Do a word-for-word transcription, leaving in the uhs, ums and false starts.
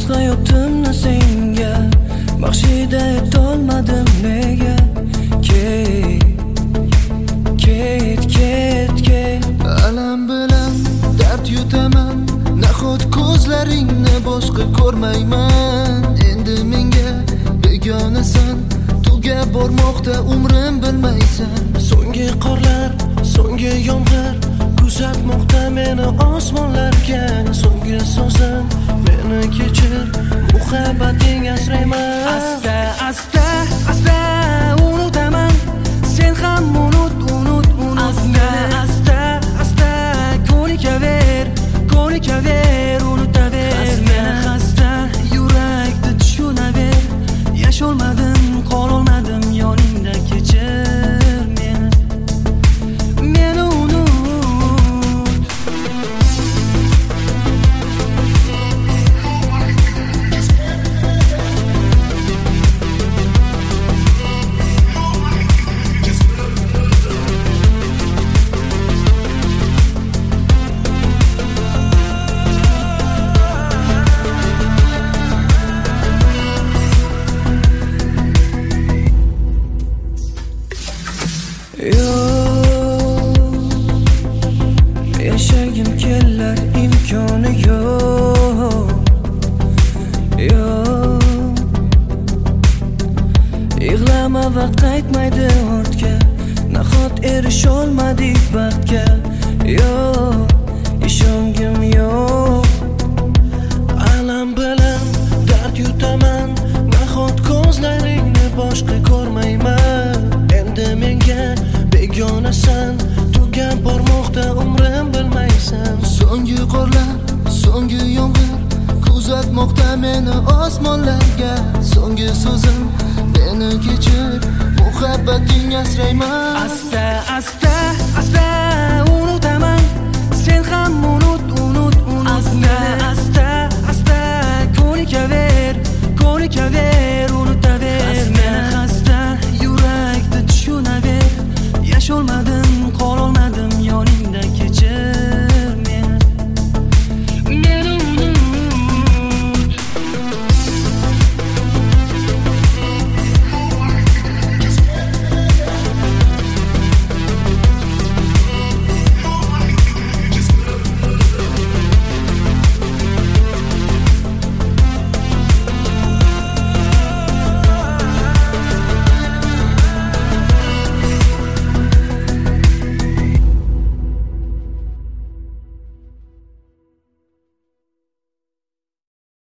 boshqa hayotımni senga baxshida etolmadim nega. Ket, ket, ket, ket. Alam bilan dard yutaman, nahot ko'zlaringni boshqa ko'rmayman. Endi menga begonasan, tugab bormoqda umrim bilmaysan. So'nggi qorlar, so'nggi yomg'ir kuzatmoqda meni osmonlarga. So'nggi so'zim meni kechir, muhabbating asrayman. Asta, asta, asta unutaman, sen ham unut, unut, unut. Asta, asta, asta ko'nikaver, ko'nikaver, unutaver. Meni xasta yurakni tushunaver. Yasholmadim, qololmadim yoningda, kechir meni, meni unut. Yashagim kelar imkoni yo'q, yo'q. Yig'lama va qaytmaydi ortga, nahot erisholmadik baxtga. Yo'q, ishongim yo'q. Alam bilan dard yutaman, nahot ko'zlaringni boshqa ko'rmayman. Endi menga begonasan, tugab bormoqda umrim bilmaysan. So'nggi qorlar, so'nggi yomg'ir kuzatmoqda meni osmonlarga. So'nggi so'zim meni kechir, muhabbating asrayman. Asta, asta, asta